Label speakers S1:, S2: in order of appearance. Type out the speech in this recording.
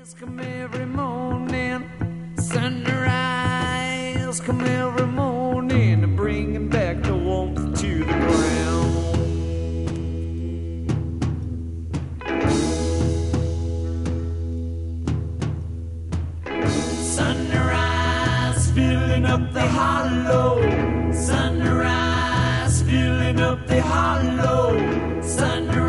S1: Come every morning, sunrise come every morning, bringing back the warmth to the ground. Sunrise filling up the hollow, sunrise filling up the hollow, sunrise